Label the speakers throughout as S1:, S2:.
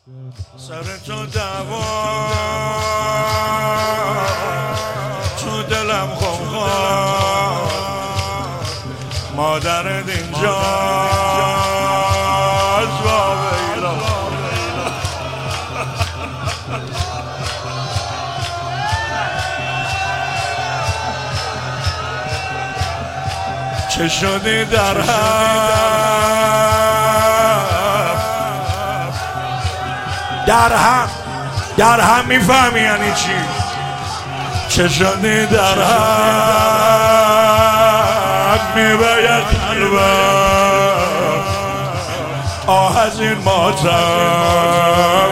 S1: سر تو دعوا تو دلم خواه مادرت اینجا چه شدی در هم میفهمی یعنی چی؟ چه شدی در هم میباید قلبم آه از این ماتم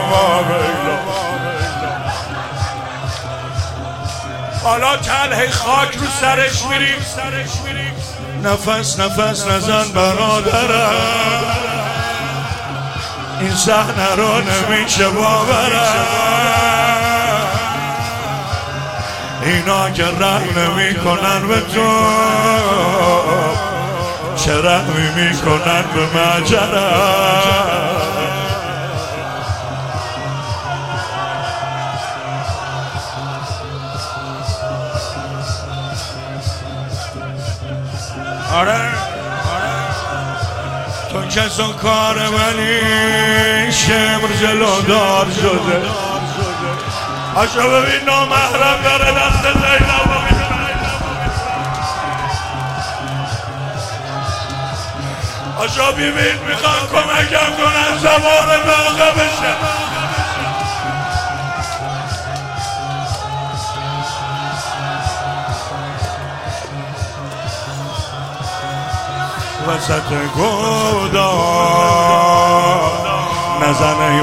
S1: حالا تله خاک رو سرش میریم نفس نزن برادرم این صحنه رو نمیشه باورم اینا که رحم نمی کنن به تو چه رحمی میکنن به ماجرم آره تو کسا کار منی شمر جلودار شده آشا ببین نامحرم داره دست زینب آشا ببین میخوام کمکم کنن زمان واقع بشه وسط گودار نزن ای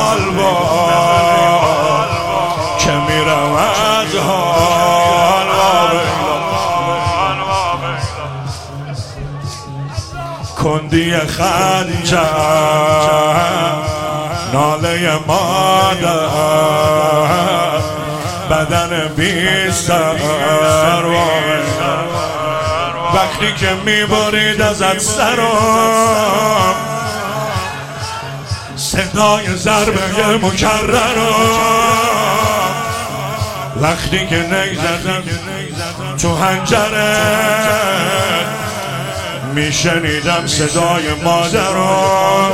S1: بالبال که میرم از حال کندی خنجر ناله مادر بدن بی سر وقتی که میبرید ازت سرم صدای ضربه مکررم وقتی که نیزدم تو حنجره میشنیدم صدای مادرم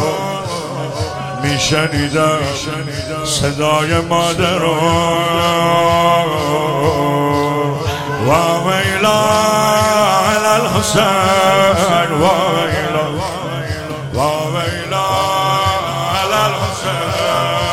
S1: میشنیدم صدای مادرم و ویلا علی الحسین و ویلا علی الحسین